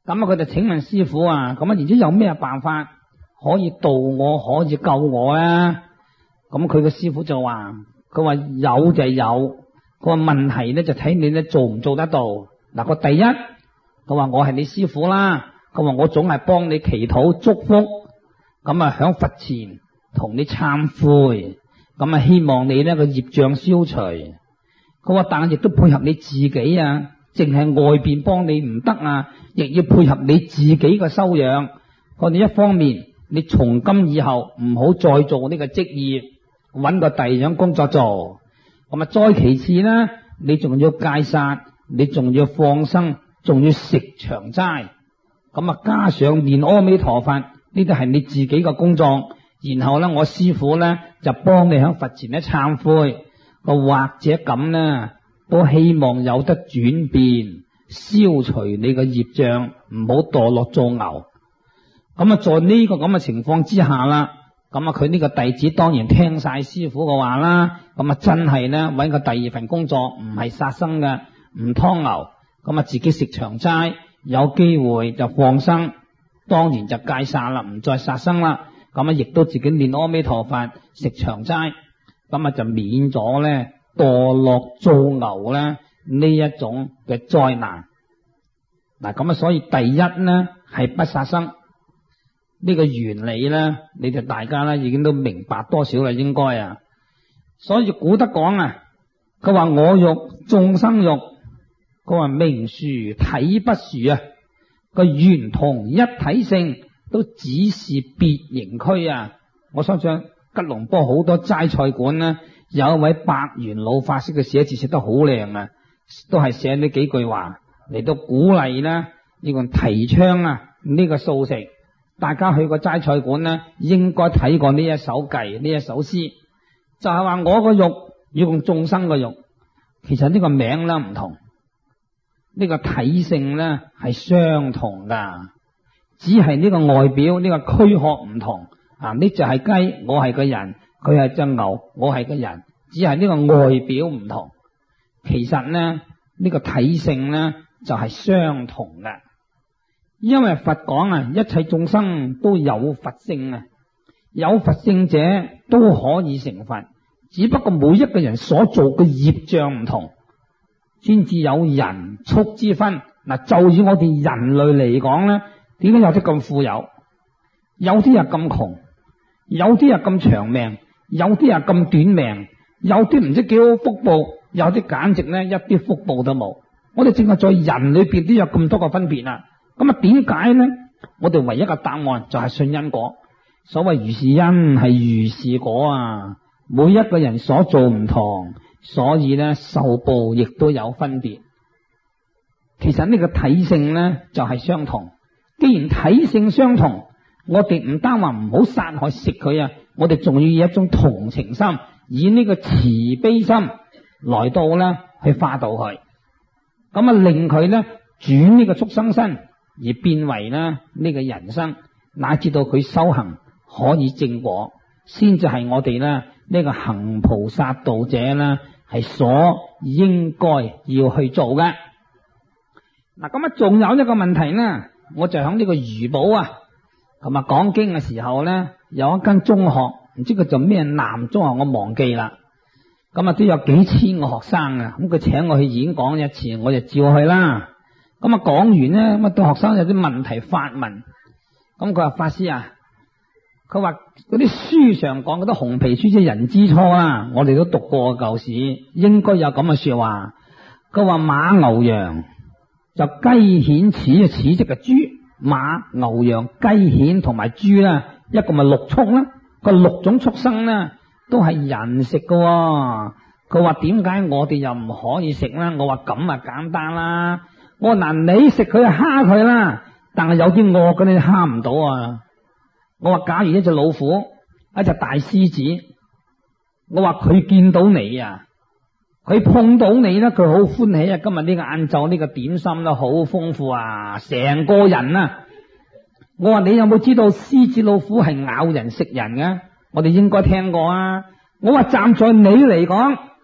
咁佢就請問師父啊，咁然之後有咩辦法可以度我，可以救我咧？咁佢個師父就話，佢話有就有，佢話問題咧就睇你咧做唔做得到。嗱，個第一，佢話我係你師父啦，佢話我總係幫你祈禱祝福，咁啊響佛前同你懺悔，咁啊希望你呢個業障消除。佢話但係亦都配合你自己啊，淨係外邊幫你唔得啊，亦要配合你自己嘅修養。我哋一方面，你從今以後唔好再做呢個職業，搵個第二樣工作做。咁啊，再其次呢，你仲要戒殺，你仲要放生，仲要食長齋。咁啊，加上念阿彌陀佛，呢啲係你自己嘅工作。然後呢，我師父呢就幫你喺佛前咧懺悔。或者咁呢，都希望有得轉變，消除你嘅業障，唔好墮落做牛。咁啊，在呢個咁嘅情況之下啦，咁啊，佢呢個弟子當然聽晒師父嘅話啦。咁啊，真係呢，搵個第二份工作，唔係殺生嘅，唔劏牛，咁啊，自己食長齋，有機會就放生，當然就戒殺啦，唔再殺生啦。咁啊，亦都自己念阿彌陀佛，食長齋。咁啊，就免咗咧墮落做牛咧呢一種嘅災難。嗱，咁啊，所以第一呢係不殺生呢個原理咧，你哋大家咧已經都明白多少啦，應該啊。所以古德講啊，佢話我欲眾生欲，佢話名殊體不殊啊，個圓同一體性都只是別形區啊。我相信吉隆坡好多齋菜館呢，有一位百元老法師嘅寫字寫得好靚啊，都係寫呢幾句話嚟到鼓勵啦，呢個提倡啊呢個素食。大家去過齋菜館呢，應該睇過呢一首偈，呢一首詩，就係話我個欲要用眾生個欲，其實呢個名咧唔同，呢個體性咧係相同噶，只係呢個外表呢個軀殼唔同。啊！呢隻係雞，我係個人；佢係隻牛，我係個人。只係呢個外表唔同，其實呢呢個體性呢就係相同嘅。因為佛講啊，一切眾生都有佛性啊，有佛性者都可以成佛，只不過每一個人所做嘅業障唔同，先至有人畜之分。嗱，就以我哋人類嚟講呢，點解有啲咁富有，有啲又咁窮？有啲係咁長命，有啲係咁短命，有啲唔知幾好福報，有啲簡直呢一啲福報都冇。我哋淨係在人裏邊都有咁多個分別啦。咁啊，點解呢？我哋唯一嘅答案就係信因果。所謂如是因係如是果啊，每一個人所做唔同，所以呢受報亦都有分別。其實呢個體性呢就係相同。既然體性相同，我哋唔單話唔好殺害食佢啊，我哋仲要以一種同情心，以呢個慈悲心來到咧去化導佢，咁啊令佢咧轉呢個畜生身而變為咧呢個人生，乃至到佢修行可以正果，先至係我哋咧呢個行菩薩道者咧係所應該要去做嘅。嗱，咁啊仲有一個問題呢，我就響呢個魚寶啊。同埋講經嘅時候咧，有一間中學，唔知佢做咩南中學，我忘記啦。咁啊都有幾千個學生啊，咁佢請我去演講一次，我就照去啦。咁啊講完咧，咁啊對學生有啲問題發問。咁佢話法師啊，佢話嗰啲書上講嗰啲紅皮書即係人之初啊，我哋都讀過舊時，應該有咁嘅說話。佢話馬牛羊就雞犬此即係豬。馬、牛、羊、雞、犬同埋豬啦，一個咪六畜啦。個六種畜生咧都係人食噶。佢話點解我哋又唔可以食咧？我話咁啊簡單啦。我話嗱，你食佢就蝦佢啦，但係有啲惡嘅你蝦唔到啊。我話假如一隻老虎、一隻大獅子，我話佢見到你啊，佢碰到你咧，佢好歡喜啊！今日呢個晏晝呢個點心咧好豐富啊，成個人啊！我話你有冇知道獅子老虎係咬人食人嘅？我哋應該聽過啊！我話站在你嚟講，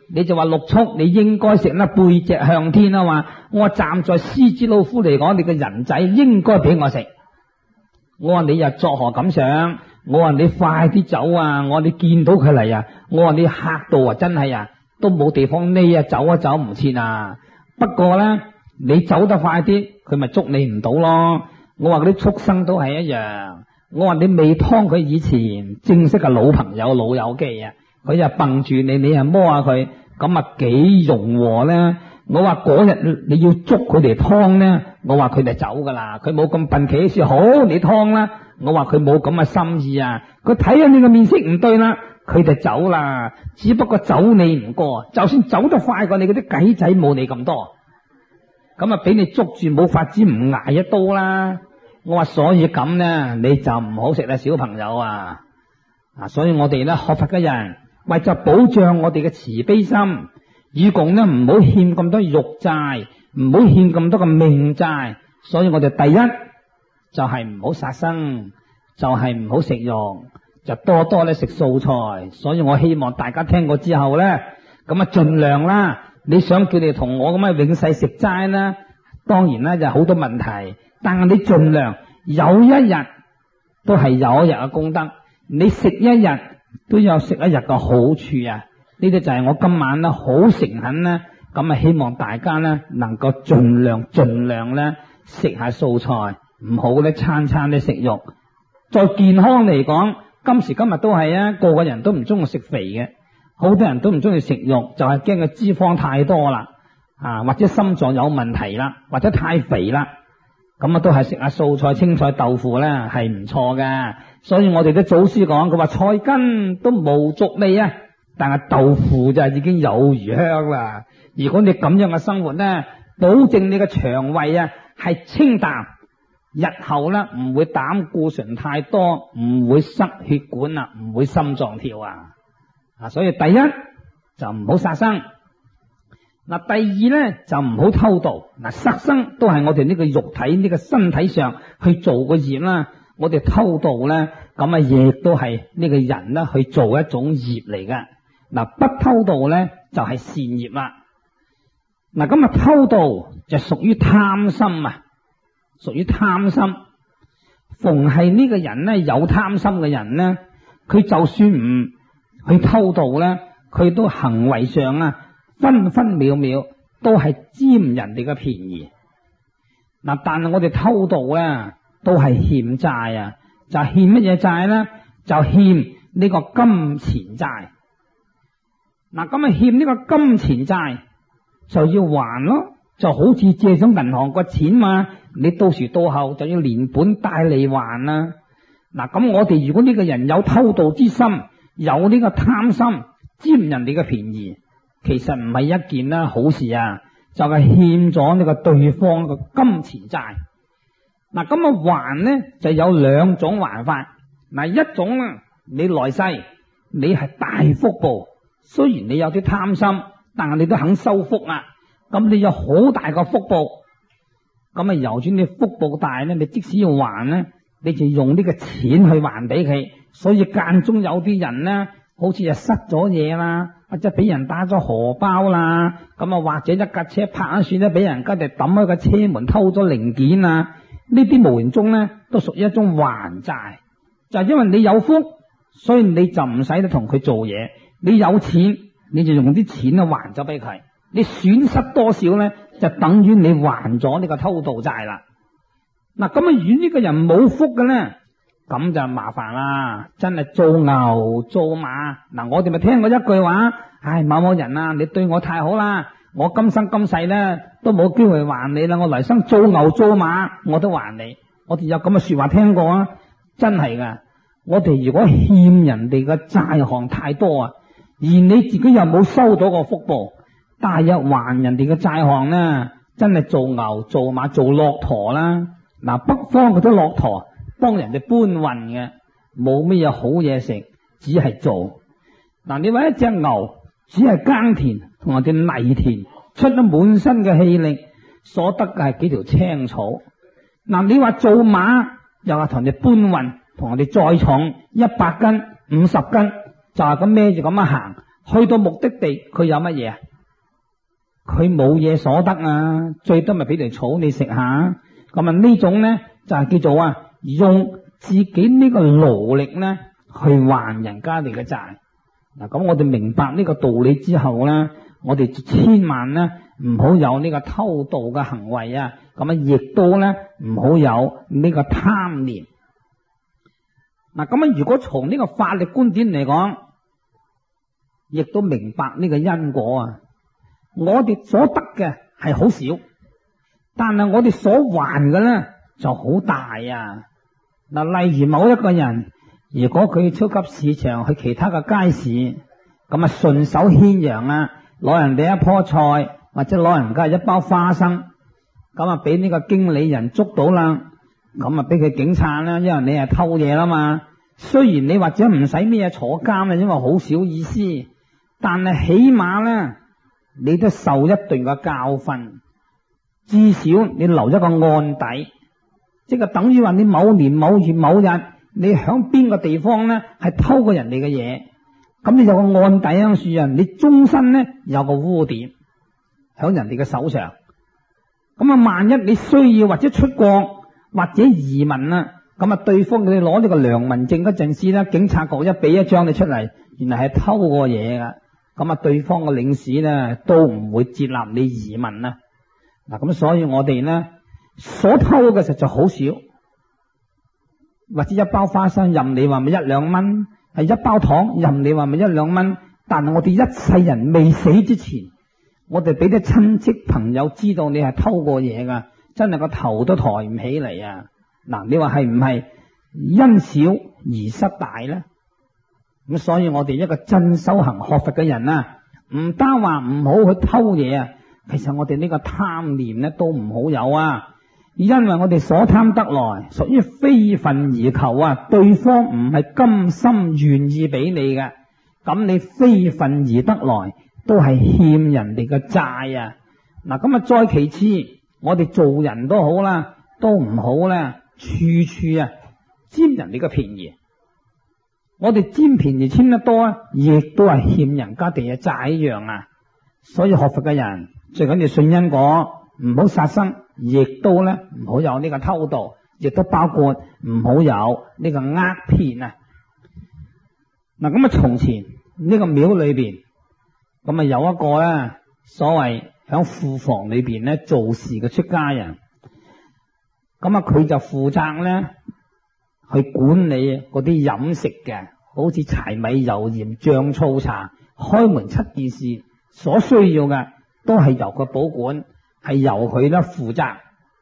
你就話六畜你應該食啦，背脊向天啊嘛。我話站在獅子老虎嚟講，你個人仔應該俾我食。我話你又作何感想？我話你快啲走啊！我話你見到佢嚟啊！我話你嚇到啊！真係啊，都冇地方匿啊，走啊走唔切啊！不過咧，你走得快啲，佢咪捉你唔到咯。我話嗰啲畜生都係一樣。我話你未劏佢以前，正式嘅老朋友老友記啊，佢又蹦住你，你又摸下佢，咁啊幾融和咧。我話嗰日你要捉佢嚟劏咧，我話佢哋走噶啦，佢冇咁笨企住，好你劏啦。我話佢冇咁嘅心意啊，佢睇下你個面色唔對啦，佢哋走啦。只不過走你唔過，就算走得快過你嗰啲計仔冇你咁多，咁啊俾你捉住冇法子唔挨一刀啦。我話所以咁呢，你就唔好食啦，小朋友啊！所以我哋咧學佛嘅人為咗保障我哋嘅慈悲心，以共呢唔好欠咁多肉債，唔好欠咁多嘅命債。所以我哋第一就係唔好殺生，就係唔好食肉，就多多咧食素菜。所以我希望大家聽過之後咧，咁啊盡量啦。你想叫你同我咁樣永世食齋啦，當然啦就好多問題。但係你盡量有一日都係有一日嘅功德，你食一日都有食一日嘅好處啊！呢啲就係我今晚咧好誠懇咧，咁啊希望大家咧能夠盡量咧食下素菜，唔好咧餐餐咧食肉。在健康嚟講，今時今日都係啊，個個人都唔中意食肥嘅，好多人都唔中意食肉，就係驚個脂肪太多啦，或者心臟有問題啦，或者太肥啦。咁啊，都係食下素菜、青菜、豆腐咧，係唔錯嘅。所以我哋啲祖師講，佢話菜根都無俗味啊，但係豆腐就已經有餘香啦。如果你咁樣嘅生活咧，保證你嘅腸胃啊係清淡，日後咧唔會膽固醇太多，唔會塞血管啊，唔會心臟跳啊。所以第一就唔好殺生。第二咧就唔好偷盜。殺生都係我哋呢個肉體呢個身體上去做個業啦。我哋偷盜咧，咁啊亦都係呢個人咧去做一種業嚟嘅。不偷盜咧就係善業啦。咁啊偷盜就屬於貪心啊，屬於貪心。逢係呢個人咧有貪心嘅人咧，佢就算唔去偷盜咧，佢都行為上啊分分秒秒都係佔人哋嘅便宜。但係我哋偷盜咧都係欠債啊，就欠乜嘢債咧？就欠呢個金錢債。咁啊欠呢個金錢債就要還咯，就好似借咗銀行個錢嘛，你到時到後就要連本帶利還啦。咁我哋如果呢個人有偷盜之心，有呢個貪心，佔人哋嘅便宜，其實唔係一件啦好事啊，就係欠咗呢個對方嘅金錢債。咁啊還呢就有兩種還法。一種啊，你來世你係大福報，雖然你有啲貪心，但係你都肯收福啊，咁你有好大個福報。咁啊由於你福報大呢，你即使要還呢，你就用呢個錢去還俾佢。所以間中有啲人呢，好似失咗嘢啦，或者俾人打咗荷包啦，咁啊或者一架車拍一算咧，俾人家哋抌開個車門偷咗零件啊，呢啲無形中咧都屬於一種還債。就係因為你有福，所以你就唔使同佢做嘢，你有錢你就用啲錢啊還咗俾佢，你損失多少咧就等於你還咗呢個偷盜債啦。咁啊如果呢個人冇福嘅咧，咁就麻煩啦，真係做牛做馬。我哋咪聽過一句話，某某人啊，你對我太好啦，我今生今世咧都冇機會還你啦，我來生做牛做馬我都還你。我哋有咁嘅說話聽過啊，真係噶。我哋如果欠人哋嘅債項太多啊，而你自己又冇收到個福報，大日還人哋嘅債項咧，真係做牛做馬做駱駝啦。北方嗰啲駱駝幫人哋搬運嘅，冇咩嘢好嘢食，只係做。你話一隻牛只係耕田同人哋犁田，出咗滿身嘅氣力，所得嘅係幾條青草。你話做馬又話同人哋搬運，同人哋載重100斤50斤，就係咁孭住咁樣行， 去到目的地佢有乜嘢啊？佢冇嘢所得啊，最多咪俾條草你食下。咁啊呢種咧就係叫做用自己呢個勞力咧去還人家哋嘅債。嗱，咁我哋明白呢個道理之後咧，我哋千萬咧唔好有呢個偷盜嘅行為啊！咁啊，亦都咧唔好有呢個貪念。嗱，咁啊，如果從呢個法律觀點嚟講，亦都明白呢個因果啊！我哋所得嘅係好少，但係我哋所還嘅咧就好大啊！嗱，例如某一個人，如果佢去超級市場去其他嘅街市，咁啊順手牽羊啊，攞人哋一棵菜或者攞人家一包花生，咁啊俾呢個經理人捉到啦，咁啊俾佢警察啦，因為你係偷嘢啦嘛。雖然你或者唔使咩坐監啊，因為好少意思，但係起碼咧你都受一段嘅教訓，至少你留一個案底，即係等於話你某年某月某日你響邊個地方咧係偷過人哋嘅嘢，咁你有個案底喺樹啊，你終身咧有個污點響人哋嘅手上。咁啊萬一你需要或者出國或者移民啊，咁啊對方佢攞呢個良民證嗰陣時咧，警察局一俾一張你出嚟，原來係偷過嘢噶，咁啊對方嘅領事咧都唔會接納你移民啊。嗱，咁所以我哋咧所偷嘅實在好少，或者一包花生任你話咪一兩蚊，係一包糖任你話咪一兩蚊，但係我哋一世人未死之前，我哋俾啲親戚朋友知道你係偷過嘢噶，真係個頭都抬唔起嚟啊！嗱，你話係唔係因小而失大咧？咁所以我哋一個真修行學佛嘅人啊，唔單話唔好去偷嘢啊，其實我哋呢個貪念咧都唔好有啊。因為我哋所貪得來屬於非分而求啊，對方唔係甘心願意俾你嘅，咁你非分而得來都係欠人哋嘅債啊。嗱，咁啊再其次，我哋做人都好啦，都唔好咧處處佔人哋嘅便宜。我哋佔便宜佔得多啊，亦都係欠人家哋嘅債一樣啊。所以學佛嘅人最緊要信因果，唔好殺生，亦都咧唔好有呢個偷盜，亦都包括唔好有呢個呃騙啊。嗱，咁啊從前呢個廟裏邊，咁啊有一個咧所謂響庫房裏邊咧做事嘅出家人，咁啊佢就負責咧去管理嗰啲飲食嘅，好似柴米油鹽醬醋茶，開門七件事所需要嘅都係由佢保管，係由佢咧負責。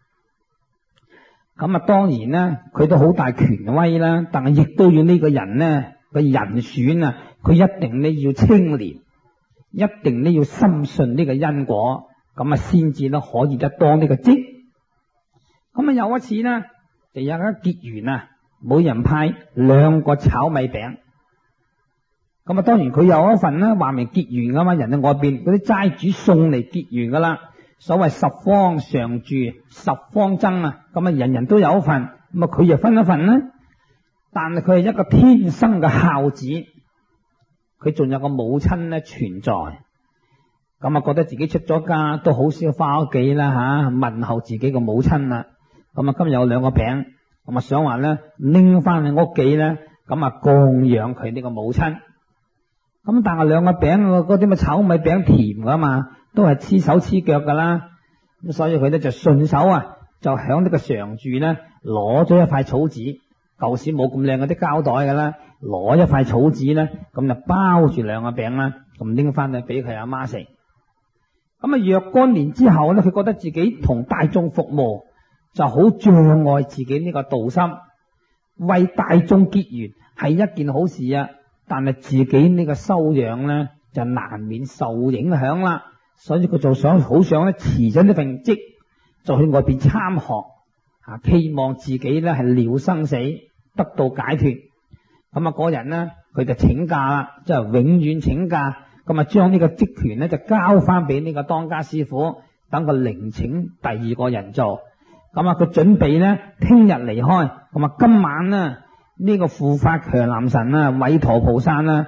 咁啊當然咧佢都好大權威啦，但係亦都要呢個人咧個人選啊，佢一定咧要清廉，一定咧要深信呢個因果，咁啊先至咧可以得當呢個職。咁啊有一次咧就有一結緣啊，每人派2個炒米餅。咁啊當然佢有一份咧話明結緣噶嘛，人哋外邊嗰啲齋主送嚟結緣噶啦，所謂10方常住10方僧啊，咁啊人人都有一份，咁啊佢就分一份啦。但係佢係一個天生嘅孝子，佢仲有個母親咧存在，咁啊覺得自己出咗家都好少翻屋企啦吓，問候自己個母親啦。咁啊今日有2個餅，咁啊想話咧拎翻去屋企咧，咁啊供養佢呢個母親。咁但係2個餅嗰啲咪炒米餅甜噶嘛，都係黐手黐腳噶啦。咁所以佢咧就順手就響呢個常住咧攞咗一塊草紙，舊時冇咁靚嗰啲膠袋噶啦，攞一塊草紙咧，咁就包住2個餅啦，咁拎翻去俾佢阿媽食。咁啊若干年之後咧，佢覺得自己同大眾服務就好障礙自己呢個道心，為大眾結緣係一件好事啊，但係自己呢個修養咧就難免受影響啦。所以佢就好想咧辭咗呢份職，就去外邊參學希望自己咧係了生死，得到解脫。咁啊嗰人咧佢就請假啦，即係永遠請假，咁啊將呢個職權咧就交翻俾呢個當家師傅，等佢另請第2個人做。咁啊佢準備咧聽日離開，咁啊今晚呢個護法強男神韋馱菩薩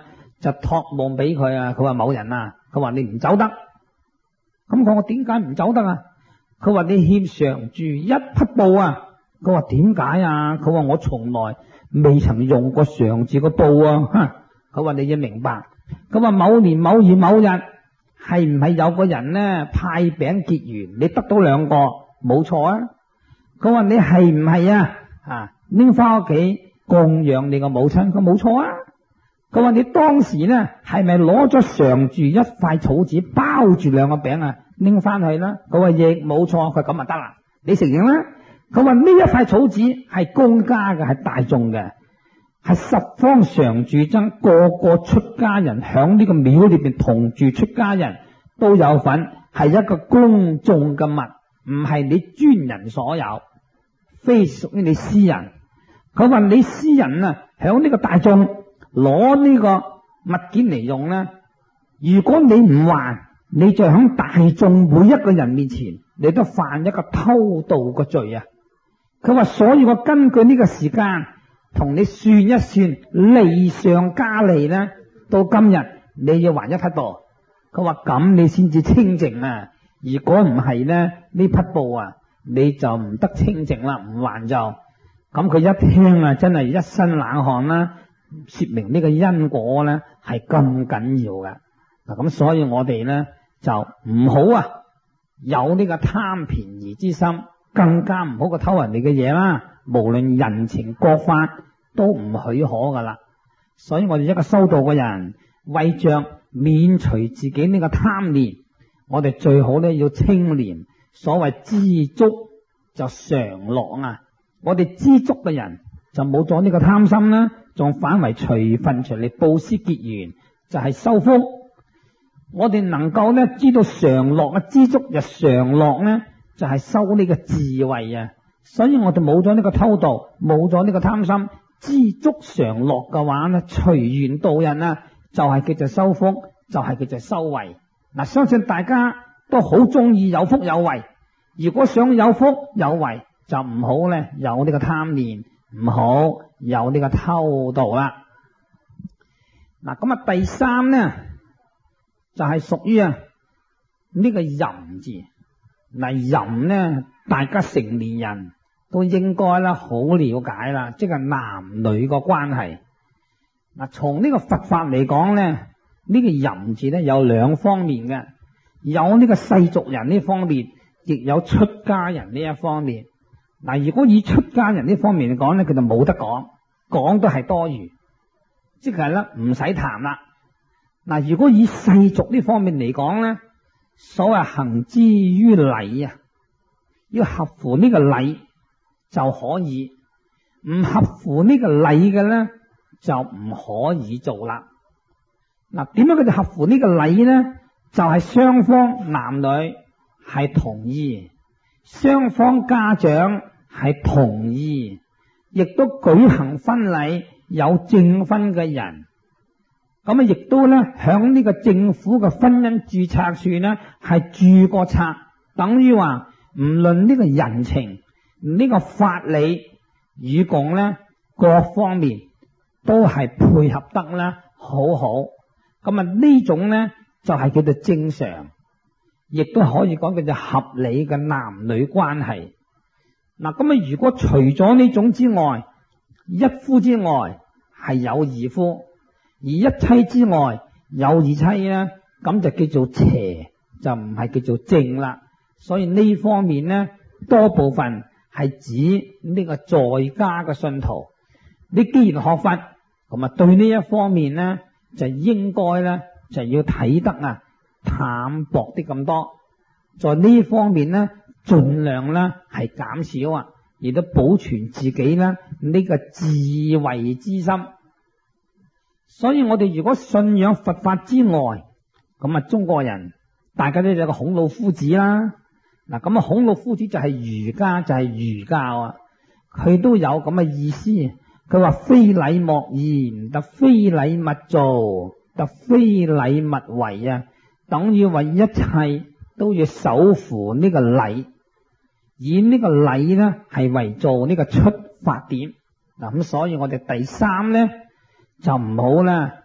就託夢俾佢啊。佢話某人啊，佢話你唔走得。咁我點解唔走得啊？佢話你欠常住一匹布啊。佢話點解啊？佢話我從來未曾用過常住個布啊。佢話你要明白。佢話某年某月某日係唔係有個人呢派餅結緣，你得到2個，冇錯啊。佢話你係唔係啊拎翻屋企供養你個母親？佢冇錯啊。佢話你當時呢係咪攞咗常住一塊草紙包住2個餅啊拎翻去啦？佢話亦冇錯。佢咁就得啦，你承認啦？佢話呢一塊草紙係公家嘅，係大眾嘅，係十方常住僧，個個出家人響呢個廟裏邊同住出家人都有份，係一個公眾嘅物，唔係你專人所有，非屬於你私人。佢話你私人啊響呢個大眾攞呢個物件嚟用呢，如果你唔還，你就響大眾每一個人面前，你都犯一個偷盜嘅罪啊。佢話所以我根據呢個時間同你算一算，利上加利呢，到今日你要還一匹布。佢話咁你先至清淨啊，如果唔係呢，呢匹布啊你就唔得清淨啦，唔還就咁。佢一聽啊真係一身冷汗啦，說明呢個因果呢係咁緊要嘅嗱。咁所以我哋呢就唔好啊有呢個貪便宜之心，更加唔好個偷人哋嘅嘢啦。無論人情國法都唔許可噶啦。所以我哋一個修道嘅人，為着免除自己呢個貪念，我哋最好呢要清廉。所謂知足就常樂啊！我哋知足嘅人就冇咗呢個貪心啦，仲反為隨分隨力布施結緣，就係修福。我哋能夠呢知道常樂啊，知足就常樂呢，就係修呢個智慧啊。所以我哋冇咗呢個偷盜，冇咗呢個貪心，知足常樂嘅話呢，隨緣度人啊，就係叫做修福，就係叫做修慧。嗱，相信大家都好中意有福有慧。如果想有福有慧，就唔好呢有呢個貪念，唔好有呢個偷盜啦。嗱，咁啊第三呢就係屬於呢個淫字。嗱，淫呢大家成年人都應該啦好了解啦，即係男女個關係。嗱，從呢個佛法嚟講呢，呢個淫字呢有2方面嘅，有呢個世俗人呢方面，亦有出家人呢一方面。嗱，如果以出家人呢方面嚟講呢，佢就冇得講，講都係多餘，即係咧唔使談啦。嗱，如果以世俗呢方面嚟講呢，所謂行之於禮啊，要合乎呢個禮就可以，唔合乎呢個禮嘅呢，就唔可以做啦。嗱，點樣佢就合乎呢個禮呢？就係雙方男女係同意，雙方家長係同意，亦都舉行婚禮，有證婚嘅人。咁啊，亦都咧響呢個政府嘅婚姻註冊處呢係註過冊，等於話唔論呢個人情，呢個法理與共呢各方面都係配合得啦，好好。咁啊呢種呢就係叫做正常，亦都可以講叫做合理嘅男女關係。嗱，咁啊如果除咗呢種之外，一夫之外係有二夫，而一妻之外有二妻呢，咁就叫做邪，就唔係叫做正啦。所以呢方面呢，多部分係指呢個在家嘅信徒。你既然學佛，咁啊對呢一方面呢，就應該呢就要睇得淡薄啲咁多。在呢方面呢，盡量呢係減少啊，亦都保存自己呢個智慧之心。所以我哋如果信仰佛法之外，咁啊中國人大家都有個孔老夫子啦。嗱，咁啊孔老夫子就係儒家，就係儒教啊，佢都有咁嘅意思。佢話非禮莫言，得非禮勿做，得非禮勿為啊，等於話一切都要守乎呢個禮，以呢個禮呢係為做呢個出發點。嗱，咁所以我哋第三呢就唔好啦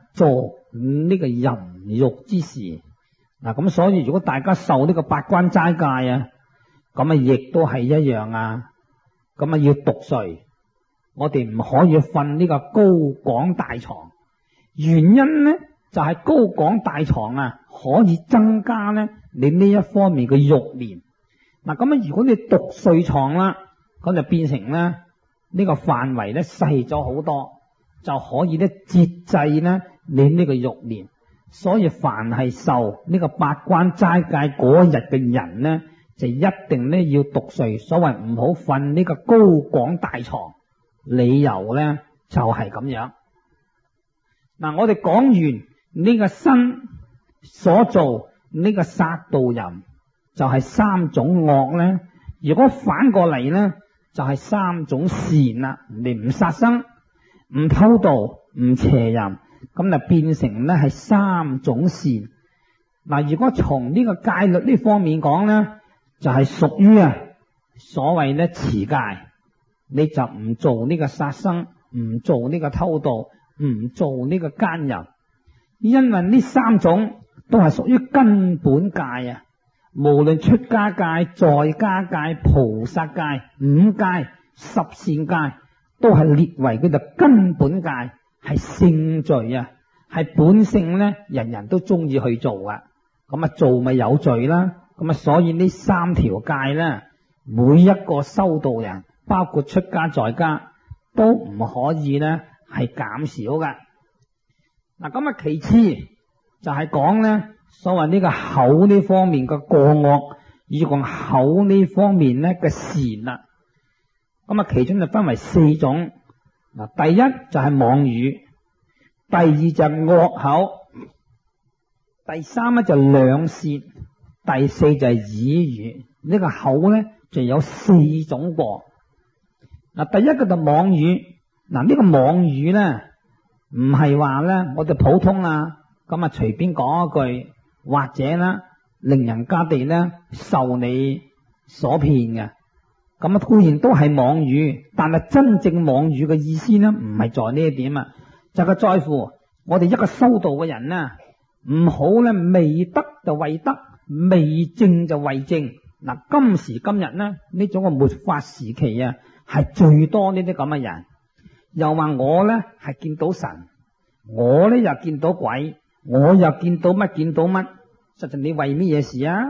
做呢個淫欲之事。嗱，咁所以如果大家受呢個八關齋戒啊，咁啊亦都係一樣啊，咁啊要讀睡。我哋唔可以瞓呢個高廣大床，原因呢就係高廣大床啊可以增加呢你呢一方面嘅慾念。嗱，咁啊如果你獨睡床啦，咁就變成呢個範圍呢細咗好多，就可以呢節制呢你呢個慾念。所以凡係受呢個八關齋戒嗰日嘅人呢，就一定呢要獨睡。所謂唔好瞓呢個高廣大床，理由呢就係咁樣。嗱，我哋講完呢個身所做呢個殺盜淫就係三種惡呢，如果反過嚟呢就係三種善啦。你唔殺生、唔偷盜、唔邪淫，咁就變成呢係三種善。嗱，如果從呢個戒律呢方面講呢，就係屬於所謂呢持戒，你就唔做呢個殺生，唔做呢個偷盜，唔做呢個奸淫，因為呢三種都係屬於根本戒啊。無論出家戒、在家戒、菩薩戒、五戒、十善戒，都係列為佢就根本戒，係聖罪啊，係本性呢，人人都中意去做啊。咁啊做咪有罪啦。咁啊所以呢三條戒呢，每一個修道人，包括出家在家，都唔可以呢係減少噶。嗱，咁啊其次就係講呢所謂呢個口呢方面嘅過惡，以及口呢方面呢嘅善啦。咁啊其中就分為四種。嗱，第一就係妄語，第二就係惡口，第三咧就兩舌，第四就係綺語。呢個口咧就有四種過。嗱，第一個就妄語。嗱，呢個妄語咧唔係話咧我哋普通咁隨便講一句，或者啦令人家哋咧受你所騙嘅。咁啊固然都係妄語，但係真正妄語嘅意思呢，唔係在呢一點啊，就係在乎我哋一個修道嘅人呢，唔好咧未得就為得，未正就為正。嗱，今時今日呢，呢種嘅末法時期啊，係最多呢啲咁嘅人，又話我呢係見到神，我呢又見到鬼，我又見到乜見到乜。實際你為乜嘢事啊？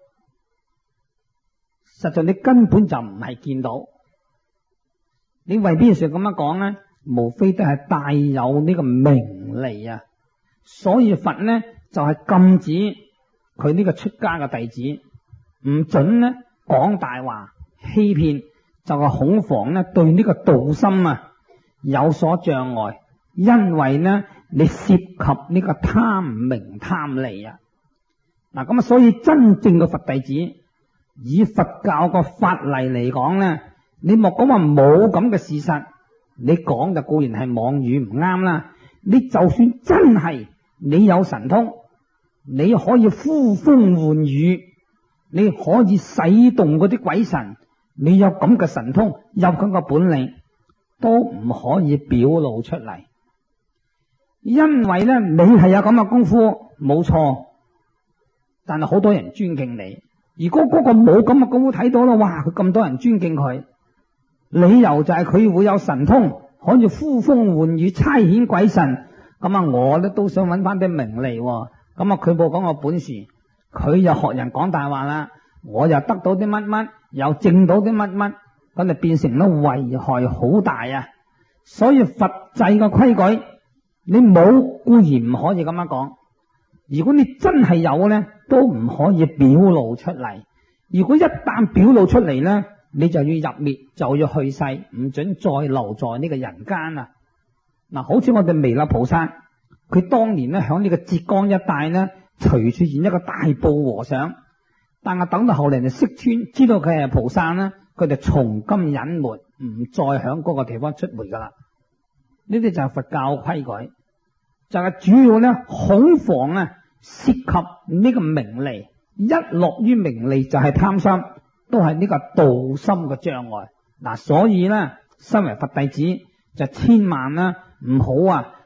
實際你根本就唔係見到，你為邊事咁樣講呢？無非都係帶有呢個名利啊。所以佛呢就係禁止佢呢個出家嘅弟子唔准呢講大話欺騙，就係恐防呢對呢個道心有所障礙，因為呢你涉及呢個貪名貪利啊。嗱，咁所以真正嘅佛弟子，以佛教個法例嚟講呢，你莫講話冇咁嘅事實，你講就固然係妄語唔啱啦。你就算真係你有神通，你可以呼風喚雨，你可以使動嗰啲鬼神，你有咁嘅神通，有咁嘅本領，都唔可以表露出嚟。因為呢你係有咁嘅功夫冇錯，但係好多人尊敬你。如果嗰個冇咁嘅功夫睇到啦，哇！佢咁多人尊敬佢，理由就係佢會有神通，可以呼風喚雨、差遣鬼神。咁啊，我咧都想揾翻啲名利。咁啊，佢冇講我本事，佢又學人講大話啦，我又得到啲乜乜，又證到啲乜乜，咁就變成咗危害好大啊！所以佛制嘅規矩，你冇固然唔可以咁樣講。如果你真係有呢，都唔可以表露出嚟。如果一旦表露出嚟呢，你就要入滅，就要去世，唔准再留在呢個人間啊！嗱，好似我哋彌勒菩薩，佢當年呢響呢個浙江一帶呢，隨處現一個大報和尚，但係等到後嚟就識穿，知道佢係菩薩呢，佢就從今隱沒，唔再響嗰個地方出沒噶啦。呢啲就係佛教規矩。就係主要呢恐防涉及呢個名利，一落於名利就係貪心，都係呢個道心嘅障礙。嗱，所以呢身為佛弟子就千萬唔好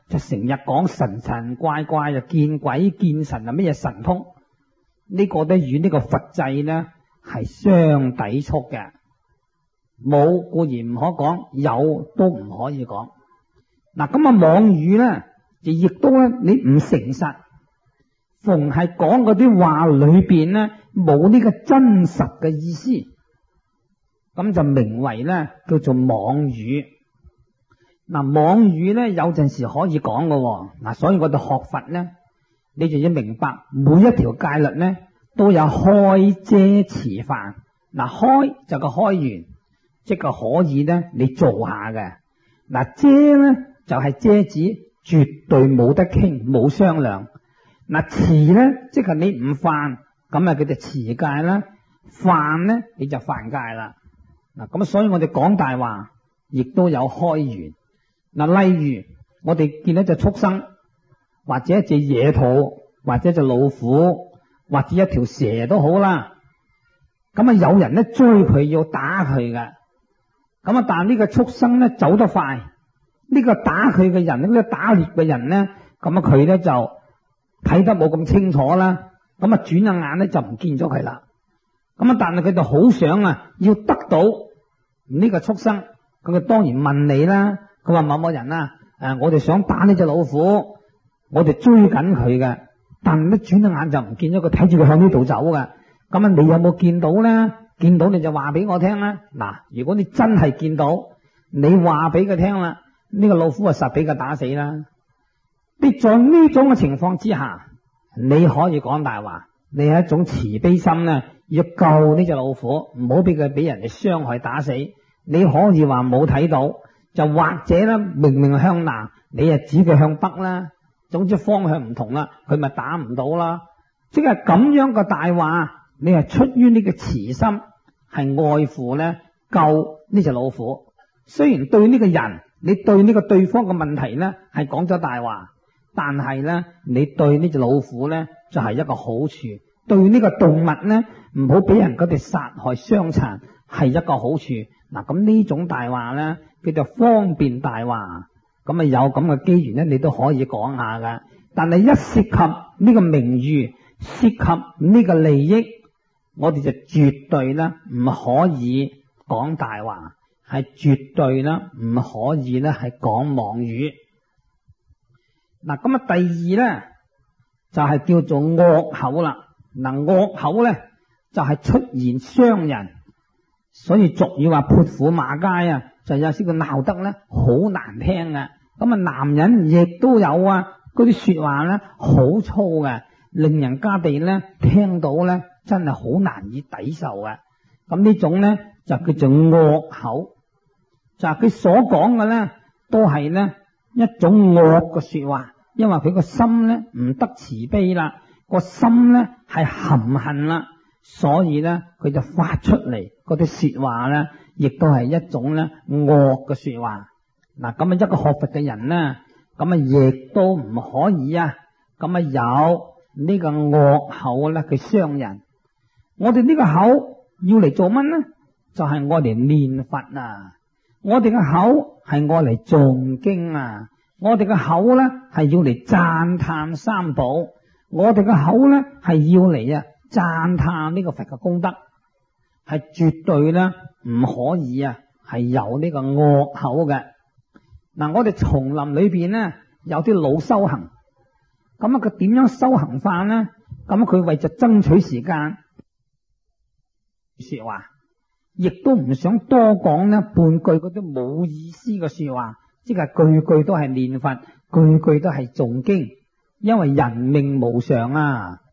就成日講神神怪怪，就見鬼見神啊，乜嘢神通，呢個都與呢個佛制呢係相抵觸嘅。冇固然唔可講，有都唔可以講。嗱，咁啊妄語咧，就亦都咧你唔誠實，逢係講嗰啲話裏邊咧冇呢個真實嘅意思，咁就名為咧叫做妄語。嗱，妄語咧有陣時可以講嘅，嗱，所以我哋學佛咧，你就要明白每一條戒律咧都有開遮持範。嗱，開就個開源，即係可以咧你做下嘅。嗱，遮咧就係遮止，絕對冇得傾，冇商量。嗱，持咧即係你唔犯，咁啊叫做持戒啦；犯咧你就犯戒啦。嗱，咁所以我哋講大話，亦都有開源。嗱，例如我哋見到隻畜生，或者一隻野兔，或者一隻老虎，或者一條蛇都好啦。咁啊，有人咧追佢要打佢嘅，咁啊，但係呢個畜生咧走得快，呢個打佢嘅人，呢個打獵嘅人咧，咁啊佢咧就睇得冇咁清楚啦，咁啊轉下眼咧就唔見咗佢啦。咁啊，但係佢就好想啊，要得到呢個畜生，咁佢當然問你啦。佢話某某人啊，我哋想打呢隻老虎，我哋追緊佢嘅，但係一轉下眼就唔見咗佢，睇住佢向呢度走嘅。咁啊，你有冇見到咧？見到你就話俾我聽啦。嗱，如果你真係見到，你話俾佢聽啦，呢個老虎啊實俾佢打死啦。你在呢種嘅情況之下，你可以講大話，你係一種慈悲心咧，要救呢隻老虎，唔好俾佢俾人哋傷害打死。你可以話冇睇到。就或者咧，明明向南，你啊指佢向北啦，總之方向唔同啦，佢咪打唔到啦。即係咁樣嘅大話，你係出於呢個慈心，係愛護咧救呢隻老虎。雖然對呢個人，你對呢個對方嘅問題咧係講咗大話，但係咧你對呢隻老虎咧就係一個好處，對呢個動物咧唔好俾人嗰啲殺害傷殘係一個好處。嗱，咁呢種大話咧叫做方便大話，咁啊有咁嘅機緣咧，你都可以講下噶。但係一涉及呢個名譽，涉及呢個利益，我哋就絕對咧唔可以講大話，係絕對咧唔可以咧係講妄語。嗱，咁啊第二咧就係叫做惡口啦。嗱，惡口咧就係出言傷人。所以俗語話潑婦罵街啊，就有時佢鬧得咧好難聽啊。咁啊，男人亦都有啊，嗰啲說話咧好粗嘅，令人家哋咧聽到咧真係好難以抵受嘅。咁呢種咧就叫做惡口，就係佢所講嘅咧都係咧一種惡嘅說話，因為佢個心咧唔得慈悲啦，個心咧係含恨啦。所以咧，佢就發出嚟嗰啲說話咧，亦都係一種咧惡嘅說話。嗱，咁啊一個學佛嘅人咧，咁啊亦都唔可以啊，咁啊有呢個惡口咧，佢傷人。我哋呢個口要嚟做乜呢？就係我哋念佛啊！我哋嘅口係我嚟誦經啊！我哋嘅口咧係要嚟讚歎三寶，我哋嘅口咧係要嚟啊！讚歎呢個佛嘅功德，係絕對咧唔可以啊，係有呢個惡口嘅。嗱，我哋叢林裏邊咧有啲老修行，咁啊佢點樣修行法咧？咁佢為咗爭取時間說話，亦都唔想多講呢半句嗰啲冇意思嘅說話，即係句句都係念佛，句句都係誦經，因為人命無常啊。